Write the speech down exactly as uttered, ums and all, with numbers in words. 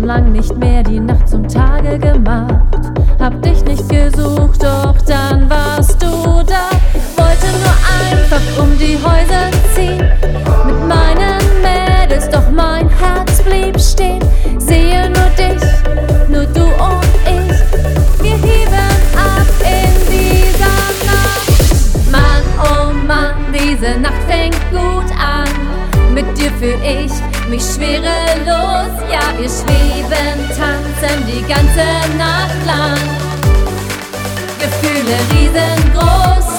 lang nicht mehr die Nacht zum Tage gemacht. Hab dich nicht gesucht, doch dann warst du da. Wollte nur einfach um die Häuser ziehen mit meinen Mädels, doch mein Herz blieb stehen. Sehe nur dich, nur du und ich. Wir hieben ab in dieser Nacht. Mann, oh Mann, diese Nacht fängt gut an. Mit dir fühl ich mich schwerelos. Ja, wir schweben, tanzen die ganze Nacht lang. Gefühle riesengroß.